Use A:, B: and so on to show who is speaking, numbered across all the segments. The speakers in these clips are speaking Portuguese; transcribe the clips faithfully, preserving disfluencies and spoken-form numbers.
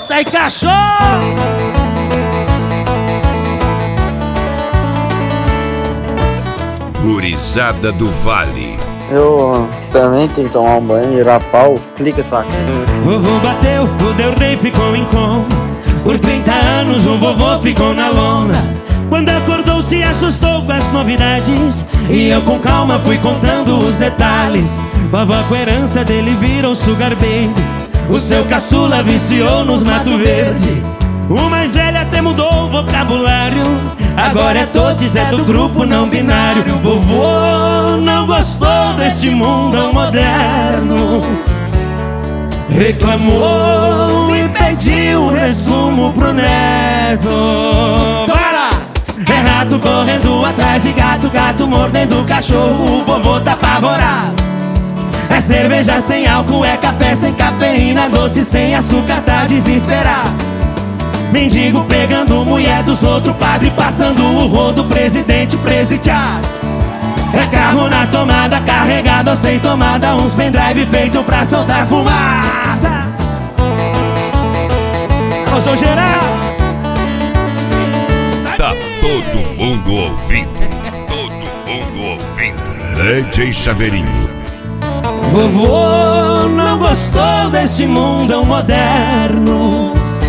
A: Sai, cachorro!
B: Gurizada do Vale.
C: Eu também tenho que tomar um banho, virar pau, clica essa.
A: Vovô bateu, o Del Rey ficou em coma. Por trinta anos o vovô ficou na lona. Quando acordou se assustou com as novidades, e eu com calma fui contando os detalhes. Vovó com a herança dele virou sugar baby. O seu caçula viciou nos mato verde. O mais velho até mudou o vocabulário. Agora é todos, é do grupo não binário. Vovô não gostou deste mundo moderno, reclamou e pediu resumo pro neto. Para! É rato correndo atrás de gato, gato mordendo cachorro. O vovô tá apavorado. É cerveja sem álcool, é café sem cafeína, doce sem açúcar, tá desesperado. Mendigo pegando mulher dos outros, padre passando o rodo, presidente presidiado. É carro na tomada, carregado ou sem tomada, uns pendrive feito pra soltar fumaça. Eu sou Geraldo.
B: Tá todo mundo ouvindo, todo mundo ouvindo. D J Chaveirinho.
A: Vovô não gostou deste mundo moderno,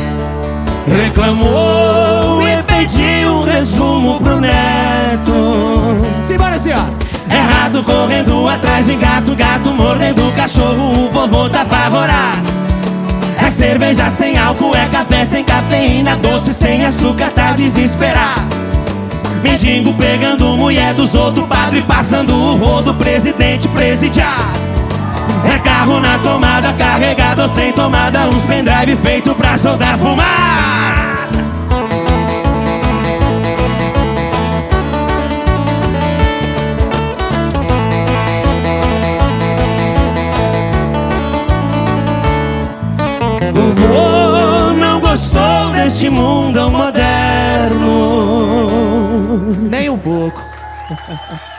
A: reclamou e pediu um resumo pro neto. Simbora, senhora! É rato correndo atrás de gato, gato mordendo cachorro. O vovô tá apavorado. É cerveja sem álcool, é café sem cafeína, doce sem açúcar, tá desesperado. Mendigo pegando mulher dos outros, padre passando o rodo, presidente presidiado. É carro na tomada, carregado ou sem tomada, uns pendrive feito pra soltar fumaça. Vovô não gostou deste mundo moderno, nem um pouco.